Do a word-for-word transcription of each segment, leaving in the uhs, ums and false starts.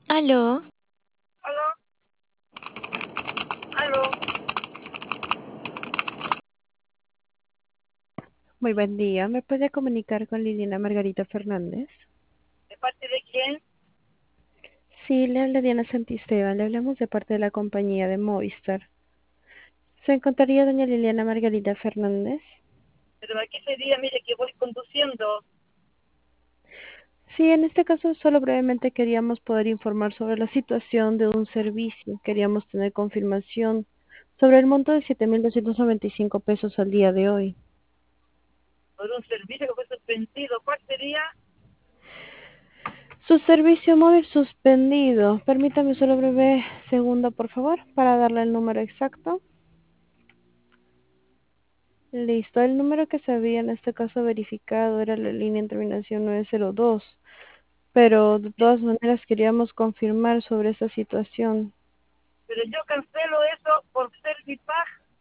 Aló, Aló, aló, Muy buen día. ¿Me puede comunicar con Liliana Margarita Fernández? ¿de parte de quién? Sí, le habla Diana Santisteban. Le hablamos de parte de la compañía de Movistar. ¿Se encontraría doña Liliana Margarita Fernández? Pero aquí sería, mire, que voy conduciendo, Sí, en este caso solo brevemente queríamos poder informar sobre la situación de un servicio. Queríamos tener confirmación sobre el monto de siete mil doscientos noventa y cinco pesos al día de hoy. por un servicio que fue suspendido. ¿Cuál sería? Su servicio móvil suspendido. Permítame solo breve segundo, por favor, para darle el número exacto. Listo, el número que se había en este caso verificado era la línea en terminación nueve cero dos, pero de todas maneras queríamos confirmar sobre esta situación. Pero yo cancelo eso por Servipag,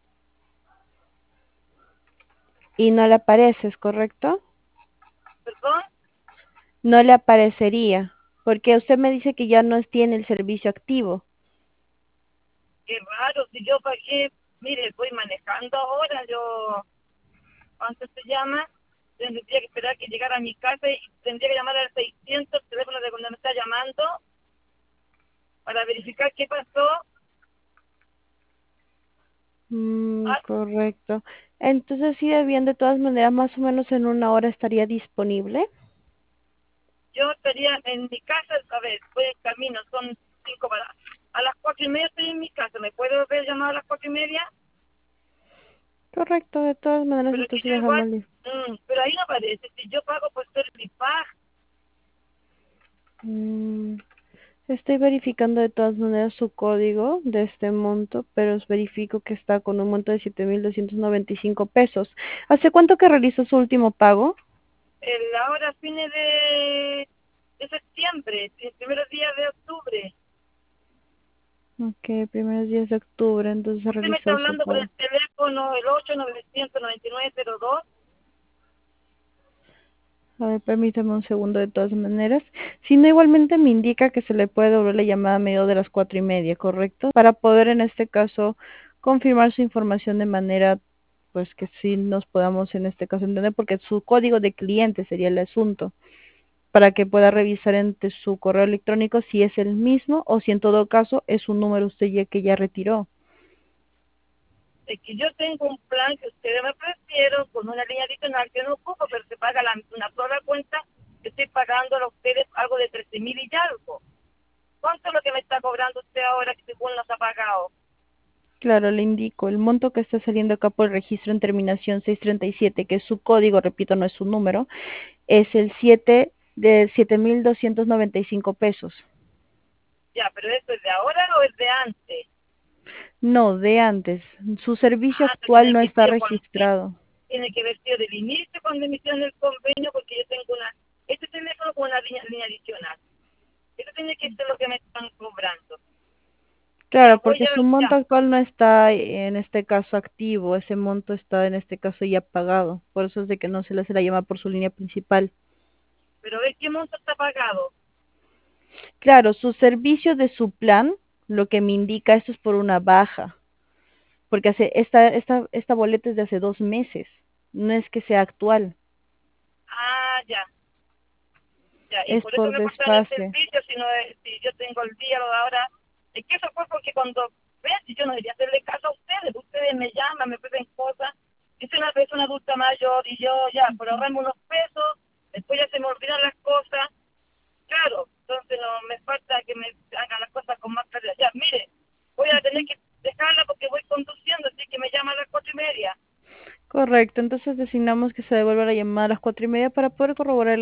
Y no le aparece, ¿es correcto? perdón. No le aparecería, porque usted me dice que ya no tiene el servicio activo. Qué raro, si yo pagué, mire, voy manejando ahora, yo, ¿cuánto se llama? Tendría que esperar que llegara a mi casa y tendría que llamar al seiscientos, el teléfono de donde me está llamando, para verificar qué pasó. Mm, Ah, correcto. Entonces sí, bien, de todas maneras, más o menos en una hora estaría disponible. yo estaría en mi casa, a ver, voy en camino, son cinco para... A las cuatro y media estoy en mi casa, ¿me puedo ver llamado a las cuatro y media? Correcto, de todas maneras, Pero es que entonces yo igual, dejamos listo. mm, pero ahí no aparece, si yo pago por Servipag, Mm, Estoy verificando de todas maneras su código de este monto, pero os verifico que está con un monto de siete mil doscientos noventa y cinco pesos. ¿Hace cuánto que realizó su último pago? el, ahora fines de, de septiembre, el primeros días de octubre. Ok, primeros días de octubre, entonces Usted me está realizó su hablando por pago. el teléfono, el ocho nueve nueve nueve cero dos. A ver, permítame un segundo de todas maneras. Si no, igualmente me indica que se le puede devolver la llamada a medio de las cuatro y media, ¿correcto? Para poder en este caso confirmar su información de manera, pues que sí nos podamos en este caso entender, porque su código de cliente sería el asunto, para que pueda revisar entre su correo electrónico si es el mismo o si en todo caso es un número usted ya que ya retiró. Es que yo tengo un plan que ustedes me ofrecieron con una línea adicional que no ocupo, pero se paga la, una sola cuenta, que estoy pagando a ustedes algo de trece mil y algo. ¿Cuánto es lo que me está cobrando usted ahora que según nos ha pagado? Claro, le indico, el monto que está saliendo acá por registro en terminación seiscientos treinta y siete, que es su código, repito, no es su número, es el siete de siete mil doscientos noventa y cinco pesos. Ya, pero ¿eso es de ahora o es de antes? No, de antes. Su servicio Ah, eso actual tiene no que está ser cuando, registrado. tiene que haber sido del inicio cuando emitieron el convenio, porque yo tengo una, este teléfono con una línea, línea adicional. Eso tiene que ser lo que me están cobrando. Ya Claro, voy porque a, su monto ya, actual no está en este caso activo, ese monto está en este caso ya pagado. Por eso es de que no se le hace la llamada por su línea principal. pero ¿ves qué monto está pagado? Claro, su servicio de su plan, lo que me indica esto es por una baja, porque hace esta esta esta boleta es de hace dos meses, no es que sea actual, Ah, ya, ya, y es por eso por me cortaron el desfase. servicio, si, no es- si yo tengo el día lo de ahora. Es que eso fue porque cuando, ves, si yo no debería hacerle caso a ustedes, ustedes me llaman, me piden cosas. Yo soy una persona adulta mayor y yo ya, por ahorrarme unos pesos, después ya se me olvidan las cosas. Claro, entonces no me falta que me hagan las cosas con más claridad. Ya, mire, voy a tener que dejarla porque voy conduciendo, así que me llama a las cuatro y media. Correcto, entonces designamos que se devuelva la llamada a las cuatro y media para poder corroborar